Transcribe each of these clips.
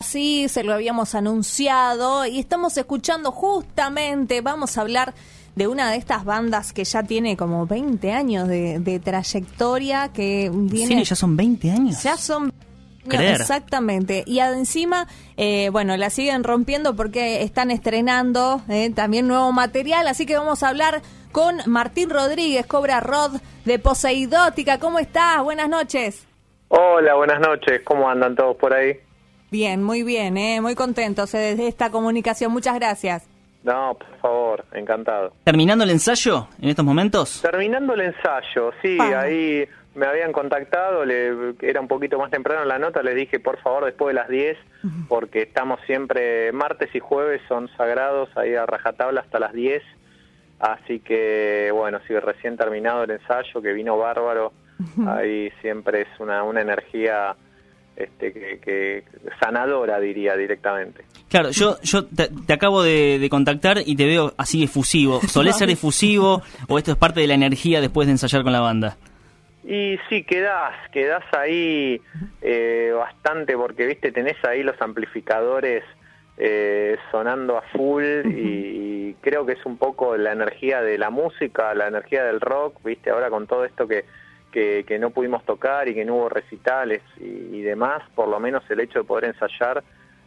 así, se lo habíamos anunciado y estamos escuchando justamente, vamos a hablar de una de estas bandas que ya tiene como 20 años de trayectoria, que tiene... Sí, ya son 20 años. Ya son... Creer. Exactamente. Y encima, bueno, la siguen rompiendo porque están estrenando también nuevo material, así que vamos a hablar con Martín Rodríguez, Cobra Rod de Poseidótica. ¿Cómo estás? Buenas noches. Hola, buenas noches. ¿Cómo andan todos por ahí? Bien, muy bien, muy contentos de esta comunicación. Muchas gracias. No, por favor, encantado. ¿Terminando el ensayo en estos momentos? Terminando el ensayo, sí, ahí me habían contactado, era un poquito más temprano en la nota, les dije por favor después de las 10, porque estamos siempre, martes y jueves son sagrados, ahí a rajatabla hasta las 10, así que bueno, sí, recién terminado el ensayo, que vino bárbaro, ahí siempre es una energía que sanadora, diría directamente. Claro, yo te acabo de contactar y te veo así efusivo. ¿Solés ser efusivo o esto es parte de la energía después de ensayar con la banda? Y sí, quedás ahí bastante, porque viste, tenés ahí los amplificadores sonando a full y creo que es un poco la energía de la música, la energía del rock, viste, ahora con todo esto que no pudimos tocar y que no hubo recitales y demás, por lo menos el hecho de poder ensayar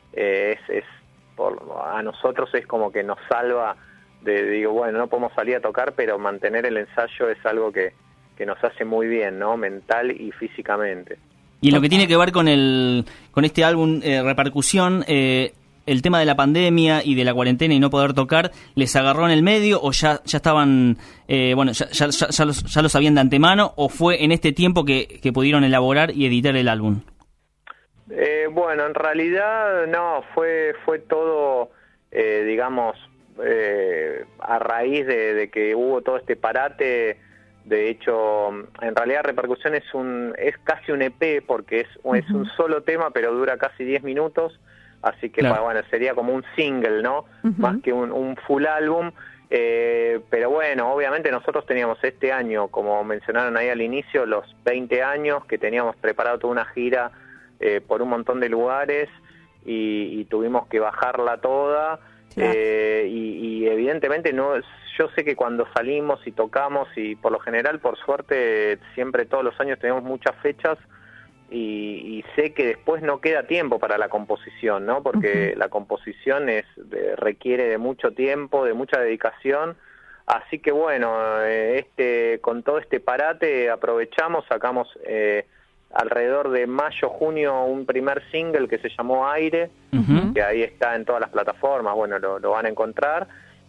a nosotros es como que nos salva digo, bueno, no podemos salir a tocar, pero mantener el ensayo es algo que nos hace muy bien, ¿no? Mental y físicamente. Y en lo que tiene que ver con este álbum, Repercusión, el tema de la pandemia y de la cuarentena y no poder tocar, ¿les agarró en el medio o ya estaban, ya lo sabían de antemano, o fue en este tiempo que pudieron elaborar y editar el álbum? Bueno, en realidad no, fue todo, digamos, a raíz de que hubo todo este parate. De hecho, en realidad Repercusión es casi un EP, porque es un solo tema, pero dura casi 10 minutos, así que claro, bueno, sería como un single, ¿no? Más que un full álbum, pero bueno, obviamente nosotros teníamos este año, como mencionaron ahí al inicio, los 20 años, que teníamos preparado toda una gira por un montón de lugares y tuvimos que bajarla toda, claro. Y evidentemente no, yo sé que cuando salimos y tocamos, y por lo general, por suerte, siempre todos los años tenemos muchas fechas, y sé que después no queda tiempo para la composición, ¿no? Porque la composición requiere de mucho tiempo, de mucha dedicación, así que bueno, con todo este parate aprovechamos, sacamos alrededor de mayo, junio, un primer single que se llamó Aire, que ahí está en todas las plataformas, bueno, lo van a encontrar.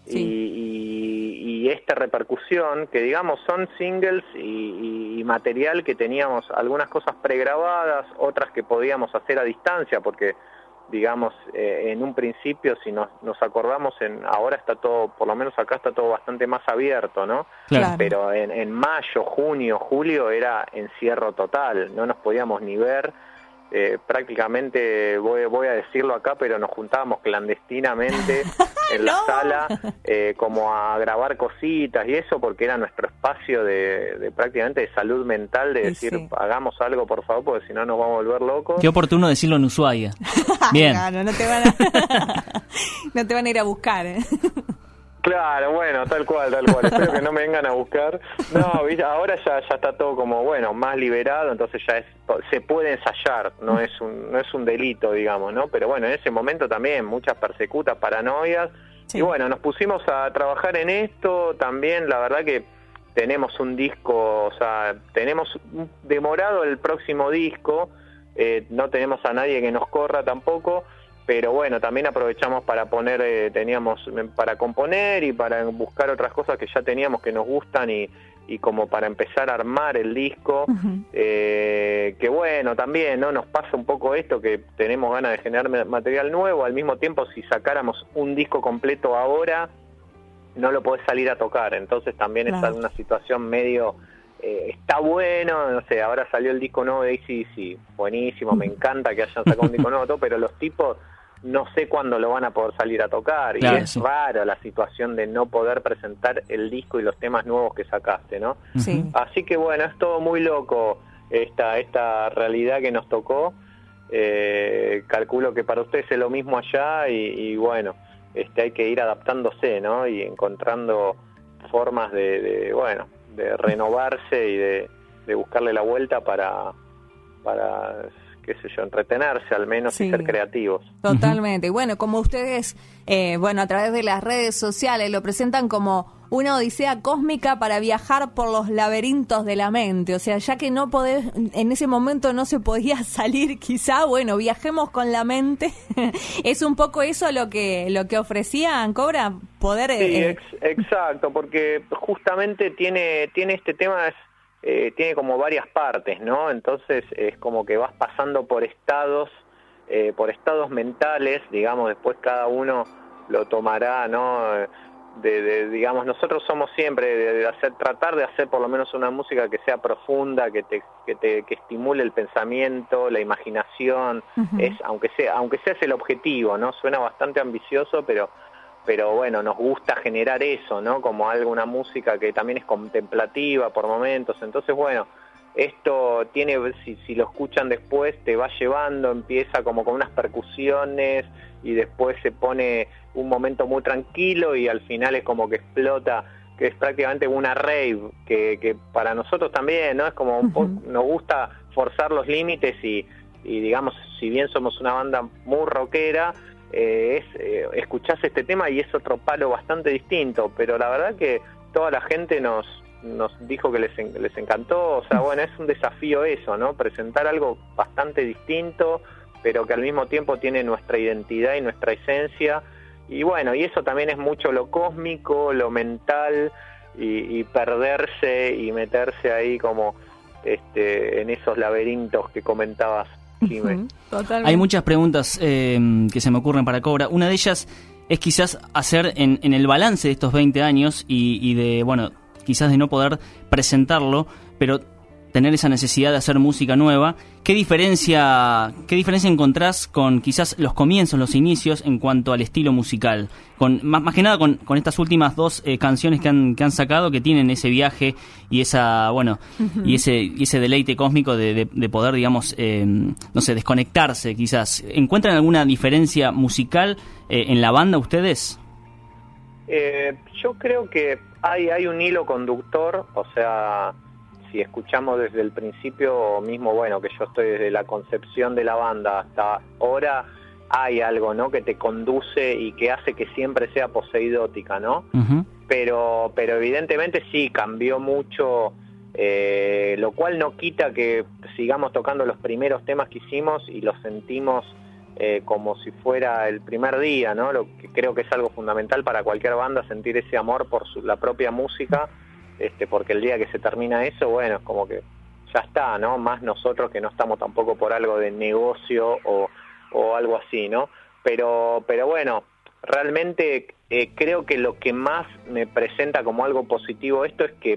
Sí. Y esta Repercusión, que digamos son singles y material que teníamos algunas cosas pregrabadas, otras que podíamos hacer a distancia, porque digamos en un principio, si nos acordamos, ahora está todo, por lo menos acá está todo bastante más abierto, ¿no? Claro. Pero en mayo, junio, julio era encierro total, no nos podíamos ni ver. Prácticamente, voy a decirlo acá, pero nos juntábamos clandestinamente en la sala como a grabar cositas y eso, porque era nuestro espacio de prácticamente de salud mental, de decir, hagamos algo por favor, porque si no nos vamos a volver locos. Qué oportuno decirlo en Ushuaia. Bien. Claro, no te van a ir a buscar, Claro, bueno, tal cual. Espero que no me vengan a buscar. No, ¿viste? Ahora ya está todo como, bueno, más liberado, entonces ya se puede ensayar, no es un delito, digamos, ¿no? Pero bueno, en ese momento también muchas persecutas, paranoias, sí. Y bueno, nos pusimos a trabajar en esto también. La verdad que tenemos un disco, o sea, tenemos demorado el próximo disco, no tenemos a nadie que nos corra tampoco. Pero bueno, también aprovechamos para teníamos para componer y para buscar otras cosas que ya teníamos que nos gustan y como para empezar a armar el disco, que bueno, también no nos pasa un poco esto, que tenemos ganas de generar material nuevo, al mismo tiempo si sacáramos un disco completo ahora, no lo podés salir a tocar, entonces también claro. Está en una situación medio... está bueno, no sé, ahora salió el disco nuevo de AC/DC, buenísimo, me encanta que hayan sacado un disco nuevo, pero los tipos no sé cuándo lo van a poder salir a tocar, claro, y es raro la situación de no poder presentar el disco y los temas nuevos que sacaste, ¿no? Sí. Así que bueno, es todo muy loco esta realidad que nos tocó, calculo que para ustedes es lo mismo allá y bueno, hay que ir adaptándose, ¿no? Y encontrando formas de renovarse y de buscarle la vuelta para qué sé yo, entretenerse al menos y ser creativos. Totalmente. Y bueno, como ustedes, a través de las redes sociales lo presentan como una odisea cósmica para viajar por los laberintos de la mente. O sea, ya que no podés, en ese momento no se podía salir quizá, bueno, viajemos con la mente. Es un poco eso lo que ofrecían, Cobra, poder... Sí, exacto, porque justamente tiene este tema... tiene como varias partes, ¿no? Entonces es como que vas pasando por estados mentales, digamos, después cada uno lo tomará, ¿no? Digamos, nosotros somos siempre tratar de hacer por lo menos una música que sea profunda, que estimule el pensamiento, la imaginación, aunque sea ese el objetivo, ¿no? Suena bastante ambicioso, pero bueno, nos gusta generar eso, ¿no? Como una música que también es contemplativa por momentos. Entonces, bueno, esto tiene, si lo escuchan después, te va llevando, empieza como con unas percusiones y después se pone un momento muy tranquilo y al final es como que explota, que es prácticamente una rave, que para nosotros también, ¿no? Es como nos gusta forzar los límites y digamos, si bien somos una banda muy rockera, escuchás este tema y es otro palo bastante distinto, pero la verdad que toda la gente nos dijo que les encantó. O sea, bueno, es un desafío eso, ¿no? Presentar algo bastante distinto, pero que al mismo tiempo tiene nuestra identidad y nuestra esencia, y bueno, y eso también es mucho lo cósmico, lo mental, y perderse y meterse ahí como en esos laberintos que comentabas. Hay muchas preguntas que se me ocurren para Cobra. Una de ellas es quizás hacer en el balance de estos 20 años y de, bueno, quizás de no poder presentarlo, pero tener esa necesidad de hacer música nueva. ¿Qué diferencia encontrás con quizás los comienzos, los inicios en cuanto al estilo musical? Más que nada con estas últimas dos canciones que han sacado, que tienen ese viaje y esa, bueno, y ese deleite cósmico de poder, digamos, no sé, desconectarse quizás. ¿Encuentran alguna diferencia musical en la banda ustedes? Yo creo que hay un hilo conductor, o sea, si escuchamos desde el principio mismo, bueno, que yo estoy desde la concepción de la banda hasta ahora, hay algo, ¿no?, que te conduce y que hace que siempre sea poseidótica, ¿no? Pero evidentemente sí, cambió mucho, lo cual no quita que sigamos tocando los primeros temas que hicimos y los sentimos como si fuera el primer día, ¿no? Lo que creo que es algo fundamental para cualquier banda, sentir ese amor por la propia música, porque el día que se termina eso, bueno, es como que ya está, ¿no? Más nosotros que no estamos tampoco por algo de negocio o algo así, ¿no? Pero bueno, realmente creo que lo que más me presenta como algo positivo esto es que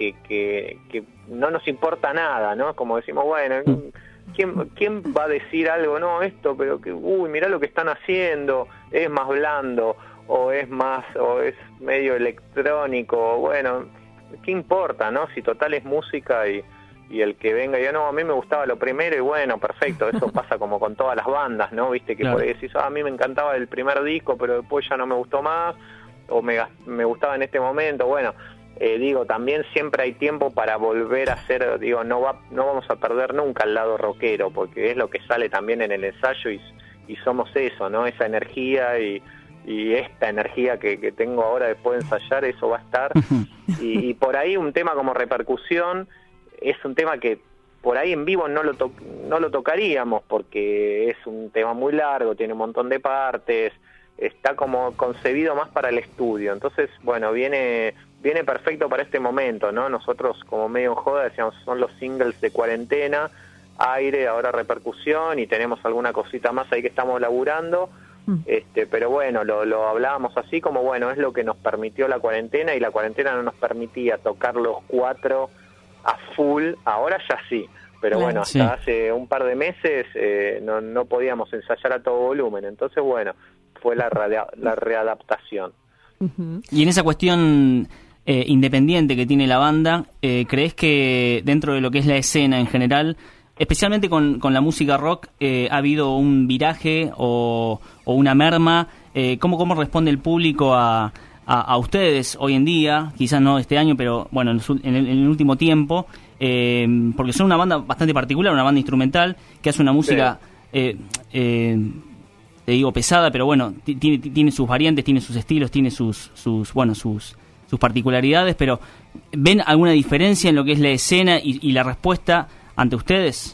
no nos importa nada, ¿no? Como decimos, bueno, ¿quién va a decir algo? No, esto, pero que, mirá lo que están haciendo, es más blando, o es medio electrónico, bueno, ¿qué importa, no? Si total es música y el que venga y no, a mí me gustaba lo primero y bueno, perfecto, eso pasa como con todas las bandas, ¿no? Viste que claro, por ahí decís, a mí me encantaba el primer disco, pero después ya no me gustó más, o me gustaba en este momento, bueno, digo, también siempre hay tiempo para volver a hacer, digo, no vamos a perder nunca el lado rockero, porque es lo que sale también en el ensayo y somos eso, ¿no? Esa energía y esta energía que tengo ahora después de ensayar, eso va a estar. Y por ahí un tema como Repercusión es un tema que por ahí en vivo no lo tocaríamos, porque es un tema muy largo, tiene un montón de partes, está como concebido más para el estudio. Entonces, bueno, viene perfecto para este momento, ¿no? Nosotros como medio en joda decíamos, son los singles de cuarentena, Aire, ahora Repercusión, y tenemos alguna cosita más ahí que estamos laburando. Pero bueno, lo hablábamos así como, bueno, es lo que nos permitió la cuarentena, y la cuarentena no nos permitía tocar los cuatro a full, ahora ya sí, pero claro, bueno, hasta hace un par de meses no podíamos ensayar a todo volumen, entonces bueno, fue la readaptación. Y en esa cuestión independiente que tiene la banda, ¿crees que dentro de lo que es la escena en general especialmente con la música rock, ¿ha habido un viraje o una merma? ¿Cómo responde el público a ustedes hoy en día? Quizás no este año, pero bueno, en el último tiempo, porque son una banda bastante particular, una banda instrumental que hace una música, te digo pesada, pero bueno, tiene sus variantes, tiene sus estilos, tiene sus particularidades, pero ¿ven alguna diferencia en lo que es la escena y la respuesta ante ustedes?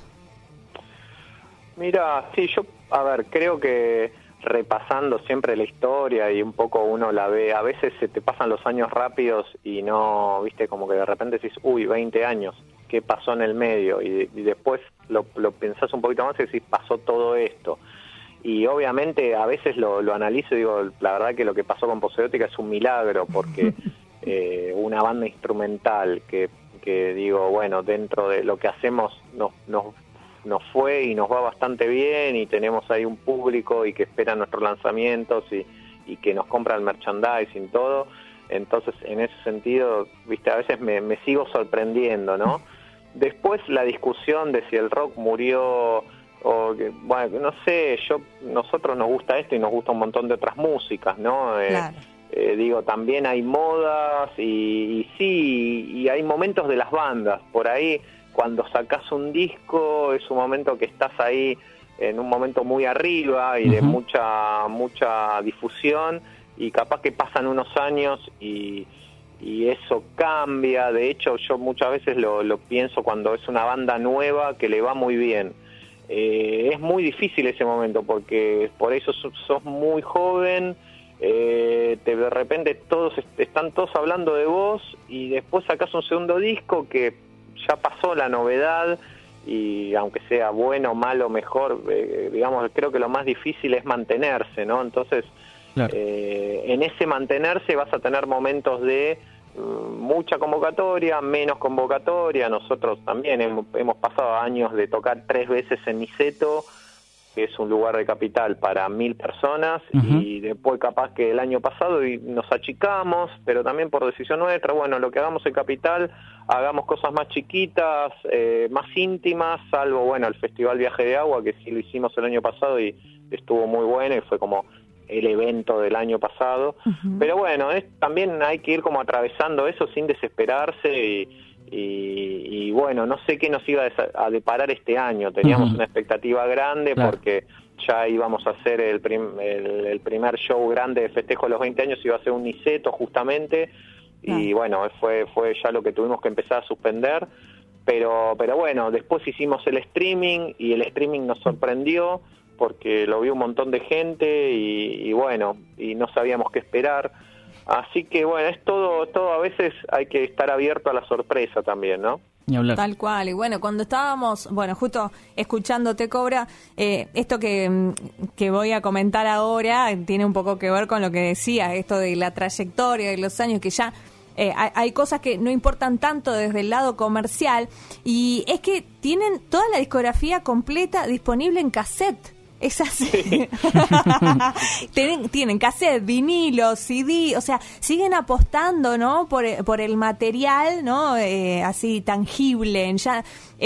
Mira, sí, creo que repasando siempre la historia y un poco uno la ve, a veces se te pasan los años rápidos y no, viste, como que de repente decís, 20 años, ¿qué pasó en el medio? Y después lo pensás un poquito más y decís, pasó todo esto. Y obviamente a veces lo analizo y digo, la verdad que lo que pasó con Poseidótica es un milagro, porque una banda instrumental que digo, bueno, dentro de lo que hacemos nos fue y nos va bastante bien y tenemos ahí un público y que espera nuestros lanzamientos y que nos compra el merchandising y todo. Entonces, en ese sentido, viste, a veces me sigo sorprendiendo, ¿no? Después la discusión de si el rock murió o que, bueno, no sé, nosotros nos gusta esto y nos gusta un montón de otras músicas, ¿no? Claro. Digo, también hay modas y sí, y hay momentos de las bandas. Por ahí, cuando sacás un disco, es un momento que estás ahí en un momento muy arriba y de mucha difusión, y capaz que pasan unos años y eso cambia. De hecho, yo muchas veces lo pienso cuando es una banda nueva que le va muy bien. Es muy difícil ese momento porque por eso sos muy joven, de repente están todos hablando de vos y después sacás un segundo disco que ya pasó la novedad y aunque sea bueno, malo, mejor, digamos, creo que lo más difícil es mantenerse, ¿no? Entonces, claro, en ese mantenerse vas a tener momentos de mucha convocatoria, menos convocatoria. Nosotros también hemos pasado años de tocar 3 veces en Niceto, que es un lugar de Capital para 1000 personas, y después capaz que el año pasado nos achicamos, pero también por decisión nuestra, bueno, lo que hagamos en Capital, hagamos cosas más chiquitas, más íntimas, salvo, bueno, el Festival Viaje de Agua, que sí lo hicimos el año pasado y estuvo muy bueno y fue como el evento del año pasado. Pero bueno, también hay que ir como atravesando eso sin desesperarse y bueno, no sé qué nos iba a deparar este año. Teníamos una expectativa grande, claro, porque ya íbamos a hacer el primer show grande de festejo de los 20 años, iba a ser un Niceto justamente, y bueno, fue ya lo que tuvimos que empezar a suspender, pero bueno, después hicimos el streaming y el streaming nos sorprendió porque lo vio un montón de gente y bueno, y no sabíamos qué esperar. Así que bueno, es todo a veces hay que estar abierto a la sorpresa también, ¿no? Tal cual. Y bueno, cuando estábamos, justo escuchándote, Cobra, esto que voy a comentar ahora tiene un poco que ver con lo que decía, esto de la trayectoria de los años, que ya hay cosas que no importan tanto desde el lado comercial, y es que tienen toda la discografía completa disponible en cassette. Es así. Tienen cassette, vinilo, CD, o sea, siguen apostando, ¿no? Por el material, ¿no? Así tangible. Ya,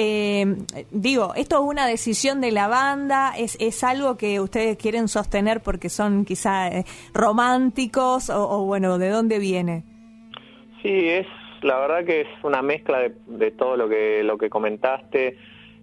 digo, esto es una decisión de la banda, es algo que ustedes quieren sostener porque son quizá románticos o bueno, ¿de dónde viene? Sí, la verdad que es una mezcla de todo lo que comentaste.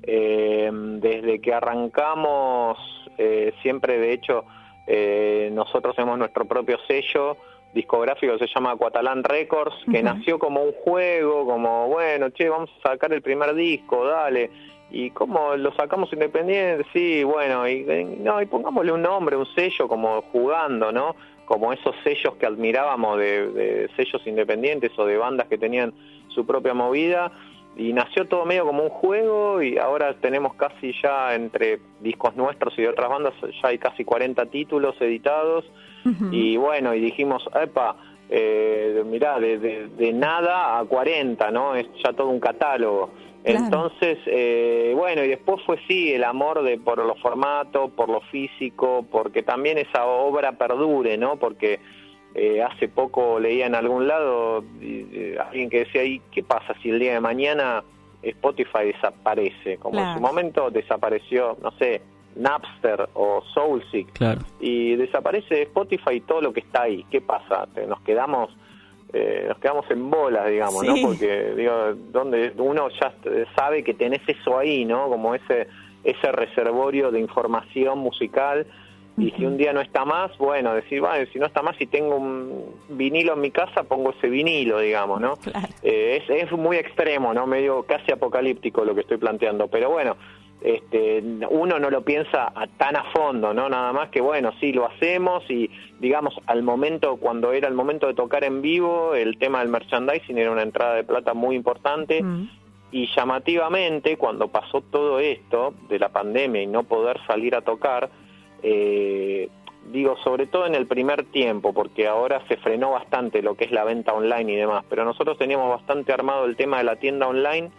Desde que arrancamos, siempre, de hecho, nosotros tenemos nuestro propio sello discográfico que se llama Aquatalán Records, que nació como un juego, como, bueno, vamos a sacar el primer disco, dale, y ¿cómo lo sacamos independiente? Sí, bueno, y pongámosle un nombre, un sello, como jugando, ¿no? Como esos sellos que admirábamos de sellos independientes o de bandas que tenían su propia movida. Y nació todo medio como un juego y ahora tenemos casi ya entre discos nuestros y de otras bandas, ya hay casi 40 títulos editados. Y bueno, y dijimos, mirá, de nada a 40, ¿no? Es ya todo un catálogo. Claro. Entonces, bueno, y después fue el amor por los formatos, por lo físico, porque también esa obra perdure, ¿no? Porque hace poco leía en algún lado alguien que decía, ¿y qué pasa si el día de mañana Spotify desaparece, como claro. en su momento desapareció, no sé, Napster o Soulseek, claro. y desaparece Spotify y todo lo que está ahí. ¿Qué pasa? Nos quedamos en bolas, digamos, sí. ¿no? Porque digo, donde uno ya sabe que tenés eso ahí, ¿no? Como ese reservorio de información musical. Y si un día no está más, bueno, decir, vale, si no está más, si tengo un vinilo en mi casa, pongo ese vinilo, digamos, ¿no? Claro. Es muy extremo, ¿no? Medio casi apocalíptico lo que estoy planteando, pero bueno, uno no lo piensa tan a fondo, ¿no? Nada más que, bueno, sí, lo hacemos y, digamos, cuando era el momento de tocar en vivo, el tema del merchandising era una entrada de plata muy importante. Y llamativamente, cuando pasó todo esto de la pandemia y no poder salir a tocar, digo, sobre todo en el primer tiempo, porque ahora se frenó bastante lo que es la venta online y demás, pero nosotros teníamos bastante armado el tema de la tienda online.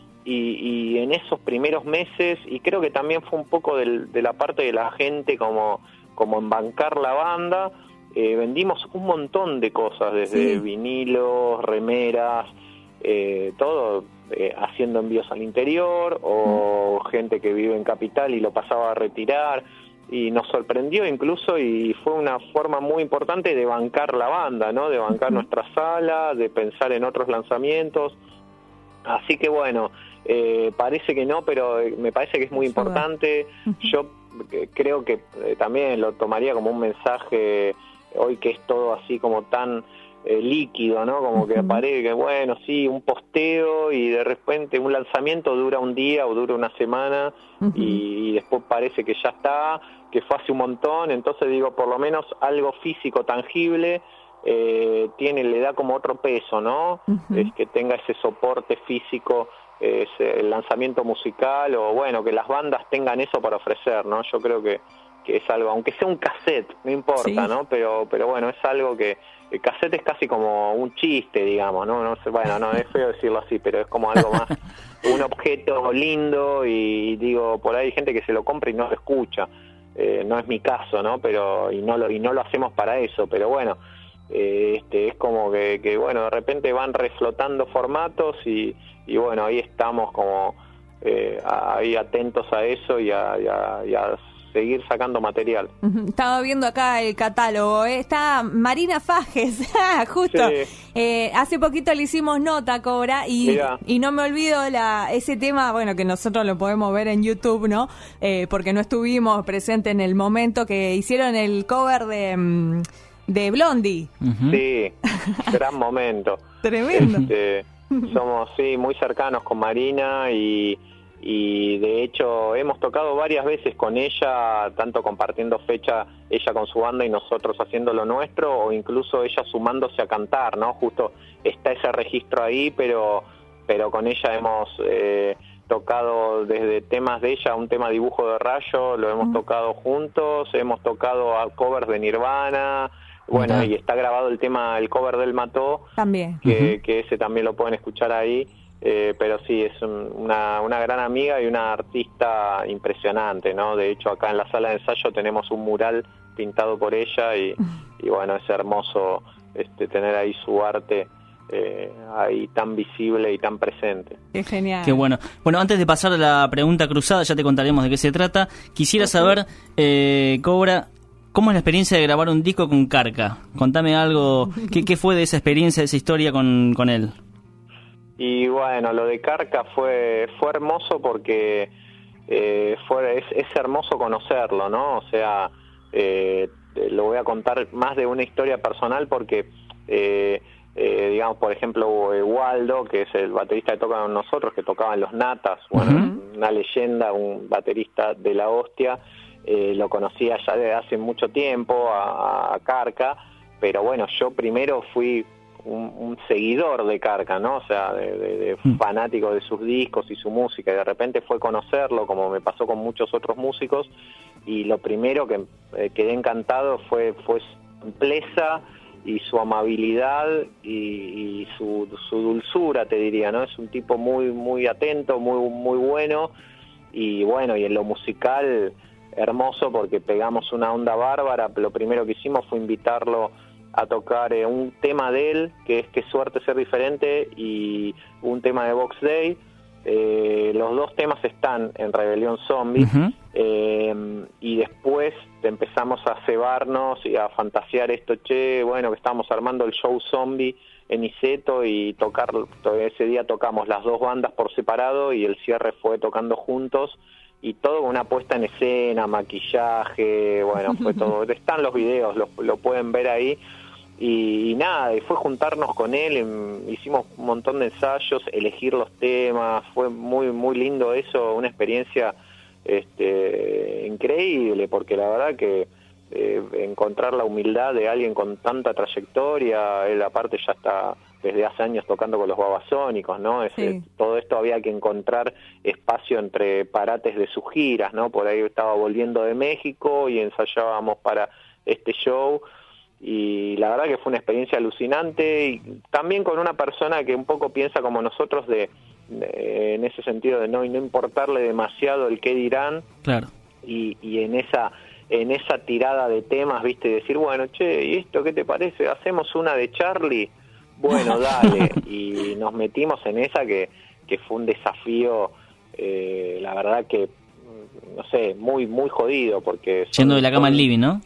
Y en esos primeros meses, y creo que también fue un poco de la parte de la gente como en bancar la banda, vendimos un montón de cosas, desde vinilos, remeras, todo, haciendo envíos al interior, o gente que vive en Capital y lo pasaba a retirar, y nos sorprendió incluso, y fue una forma muy importante de bancar la banda, ¿no? De bancar nuestra sala, de pensar en otros lanzamientos. Así que bueno, parece que no, pero me parece que es muy importante. Yo creo que también lo tomaría como un mensaje hoy, que es todo así como tan líquido, ¿no? Como que aparece que, bueno, sí, un posteo y de repente un lanzamiento dura un día o dura una semana y después parece que ya está, que fue hace un montón. Entonces digo, por lo menos algo físico, tangible, le da como otro peso, ¿no? Es que tenga ese soporte físico, el lanzamiento musical, o bueno, que las bandas tengan eso para ofrecer, ¿no? Yo creo que es algo, aunque sea un cassette, no importa, ¿no? Pero bueno, es algo que el cassette es casi como un chiste, digamos, ¿no? No sé, bueno, no es feo decirlo así, pero es como algo más, un objeto lindo, y digo, por ahí hay gente que se lo compra y no lo escucha. No es mi caso, ¿no? Pero y no lo hacemos para eso, pero bueno, es como que bueno, de repente van reflotando formatos y bueno, ahí estamos como ahí atentos a eso y a seguir sacando material. Estaba viendo acá el catálogo, está Marina Fajes, justo. Sí. Hace poquito le hicimos nota, Cobra, y no me olvido ese tema, bueno, que nosotros lo podemos ver en YouTube, ¿no? Porque no estuvimos presentes en el momento que hicieron el cover de Blondie. Sí, gran momento. Tremendo. Somos, muy cercanos con Marina y de hecho hemos tocado varias veces con ella, tanto compartiendo fecha ella con su banda y nosotros haciendo lo nuestro, o incluso ella sumándose a cantar, ¿no? Justo está ese registro ahí, pero con ella hemos tocado desde temas de ella, un tema Dibujo de Rayo, lo hemos tocado juntos, hemos tocado covers de Nirvana. Bueno, y está grabado el cover del Mató, también, que ese también lo pueden escuchar ahí, pero sí, es una gran amiga y una artista impresionante, ¿no? De hecho, acá en la sala de ensayo tenemos un mural pintado por ella y bueno, es hermoso tener ahí su arte ahí tan visible y tan presente. Qué genial. Qué bueno. Bueno, antes de pasar a la pregunta cruzada, ya te contaremos de qué se trata. Quisiera saber, Cobra, ¿cómo es la experiencia de grabar un disco con Carca? Contame algo, ¿qué fue de esa experiencia, de esa historia con él? Y bueno, lo de Carca fue hermoso porque es hermoso conocerlo, ¿no? O sea, lo voy a contar más de una historia personal porque, digamos, por ejemplo, Waldo, que es el baterista que toca con nosotros, que tocaba en Los Natas, bueno, una leyenda, un baterista de la hostia. Lo conocía ya desde hace mucho tiempo a Carca, pero bueno, yo primero fui un seguidor de Carca, ¿no? O sea, de fanático de sus discos y su música, y de repente fue conocerlo, como me pasó con muchos otros músicos, y lo primero que quedé encantado fue su simpleza y su amabilidad y su dulzura, te diría, ¿no? Es un tipo muy, muy atento, muy bueno, y bueno, y en lo musical hermoso porque pegamos una onda bárbara. Lo primero que hicimos fue invitarlo a tocar un tema de él, que es Qué suerte ser diferente, y un tema de Box Day, los 2 temas están en Rebelión Zombie. Y después empezamos a cebarnos y a fantasear esto, que estábamos armando el show zombie en Niceto y ese día tocamos las 2 bandas por separado y el cierre fue tocando juntos y todo con una puesta en escena, maquillaje, fue todo, están los videos, lo pueden ver ahí. Y nada, y fue juntarnos con él, hicimos un montón de ensayos, elegir los temas, fue muy muy lindo eso, una experiencia increíble, porque la verdad que encontrar la humildad de alguien con tanta trayectoria, él aparte ya está desde hace años tocando con los Babasónicos, ¿no? Sí. Todo esto había que encontrar espacio entre parates de sus giras, ¿no? Por ahí estaba volviendo de México y ensayábamos para este show. Y la verdad que fue una experiencia alucinante y también con una persona que un poco piensa como nosotros en ese sentido de no importarle demasiado el qué dirán. Claro. Y en esa tirada de temas, viste, decir, ¿y esto qué te parece? ¿Hacemos una de Charlie? Bueno, dale. Y nos metimos en esa que fue un desafío, la verdad que, no sé, muy muy jodido, porque yendo de la cama al living, ¿no?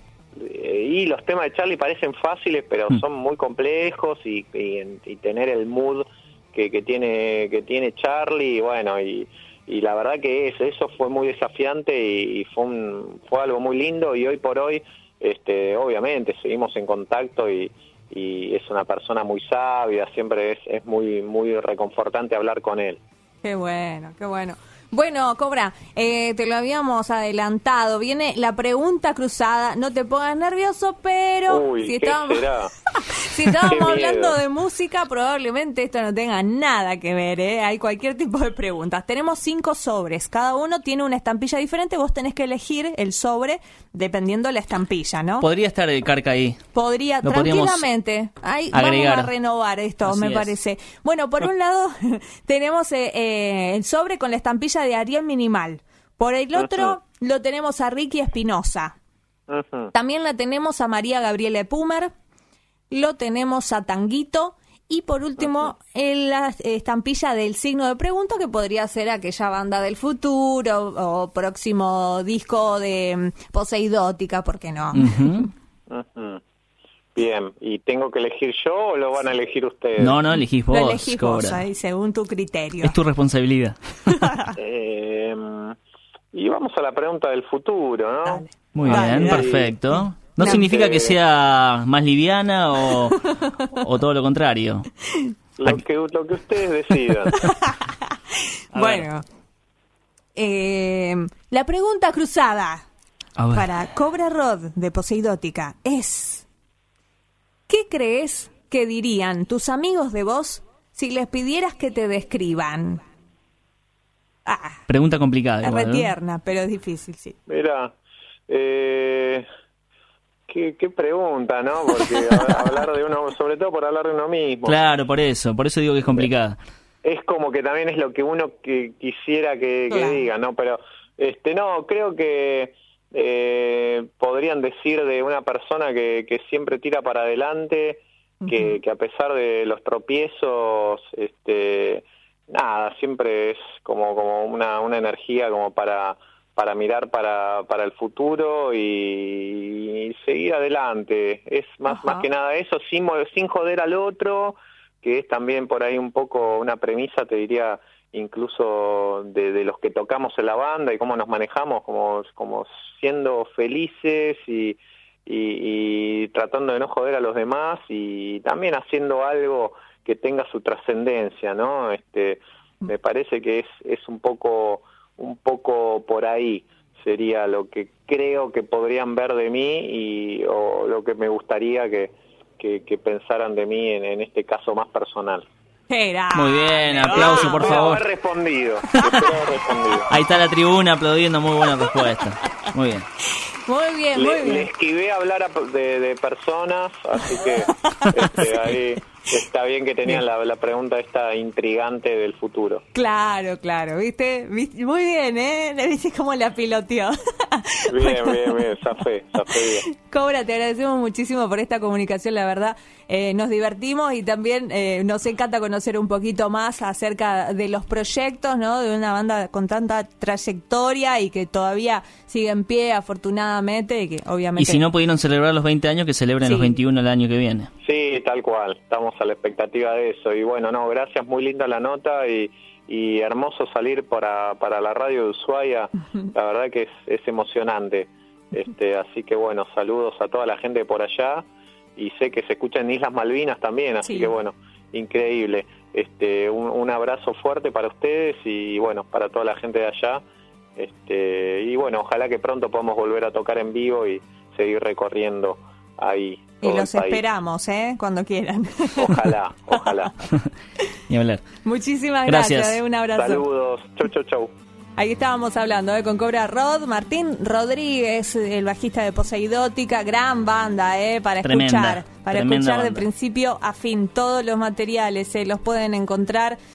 Y los temas de Charlie parecen fáciles, pero son muy complejos y tener el mood que tiene Charlie, y la verdad que eso fue muy desafiante y fue algo muy lindo, y hoy por hoy obviamente seguimos en contacto y es una persona muy sabia, siempre es muy muy reconfortante hablar con él. Qué bueno, qué bueno. Bueno, Cobra, te lo habíamos adelantado. Viene la pregunta cruzada. No te pongas nervioso, pero Uy, si ¿qué estábamos, será? si estábamos Qué hablando miedo. de música, probablemente esto no tenga nada que ver, ¿eh? Hay cualquier tipo de preguntas. Tenemos 5 sobres. Cada uno tiene una estampilla diferente. Vos tenés que elegir el sobre dependiendo de la estampilla, ¿no? Podría estar el Carca ahí. Podría, Lo podríamos tranquilamente. Ahí agregar. vamos a renovar esto, Así me es. parece. Bueno, por un lado tenemos el sobre con la estampilla de Ariel Minimal. Por el otro lo tenemos a Ricky Espinosa. También la tenemos a María Gabriela Pumer. Lo tenemos a Tanguito. Y por último, en la estampilla del signo de pregunta, que podría ser aquella banda del futuro o próximo disco de Poseidótica, ¿por qué no? Bien, ¿y tengo que elegir yo o lo van a elegir ustedes? No, elegís vos, Lo elegís vos Cobra. ahí, según tu criterio. Es tu responsabilidad. Y vamos a la pregunta del futuro, ¿no? Dale. Muy Dale, bien, dale. perfecto. No No. significa que sea más liviana o todo lo contrario. Lo que ustedes decidan. Bueno, la pregunta cruzada A ver. para Cobra Rod de Poseidótica es: ¿qué crees que dirían tus amigos de vos si les pidieras que te describan? Pregunta complicada. Es igual, re ¿no? tierna, pero es difícil, sí. Mira, qué pregunta, ¿no? Porque hablar de uno, sobre todo por hablar de uno mismo. Claro, por eso digo que es complicada. Es como que también es lo que uno quisiera que Claro. diga, ¿no? Pero, no, creo que podrían decir de una persona que siempre tira para adelante, que a pesar de los tropiezos, nada, siempre es como una energía como para mirar para el futuro y seguir adelante. Es más que nada eso, sin joder al otro, que es también por ahí un poco una premisa, te diría, incluso de los que tocamos en la banda y cómo nos manejamos, como siendo felices y tratando de no joder a los demás y también haciendo algo que tenga su trascendencia, ¿no? Me parece que es un poco por ahí sería lo que creo que podrían ver de mí o lo que me gustaría que pensaran de mí en este caso más personal. Muy bien, aplauso por Espero favor. haber respondido. Espero haber respondido. Ahí está la tribuna aplaudiendo, muy buena respuesta. Muy bien. Muy bien, muy Le bien. esquivé hablar de personas, así que ahí Está bien que tenían la pregunta esta intrigante del futuro. Claro, ¿viste? Muy bien, ¿eh? ¿Viste cómo la piloteó? Bien, zafé bien. Cobra, te agradecemos muchísimo por esta comunicación, la verdad. Nos divertimos y también nos encanta conocer un poquito más acerca de los proyectos, ¿no? De una banda con tanta trayectoria y que todavía sigue en pie, afortunadamente, y que obviamente... Y si no pudieron celebrar los 20 años, que celebren los 21 el año que viene. Sí, tal cual. Estamos a la expectativa de eso. Y bueno, gracias, muy linda la nota y hermoso salir para la radio de Ushuaia. La verdad que es emocionante. Así que bueno, saludos a toda la gente por allá. Y sé que se escucha en Islas Malvinas también, así que bueno, increíble. Un abrazo fuerte para ustedes y bueno, para toda la gente de allá. Y bueno, ojalá que pronto podamos volver a tocar en vivo y seguir recorriendo ahí. Y los esperamos, cuando quieran. Ojalá. Ni hablar. Muchísimas gracias. Un abrazo. Saludos. Chau. Ahí estábamos hablando con Cobra Rod, Martín Rodríguez, el bajista de Poseidótica, gran banda para escuchar Tremenda de banda. principio a fin. Todos los materiales los pueden encontrar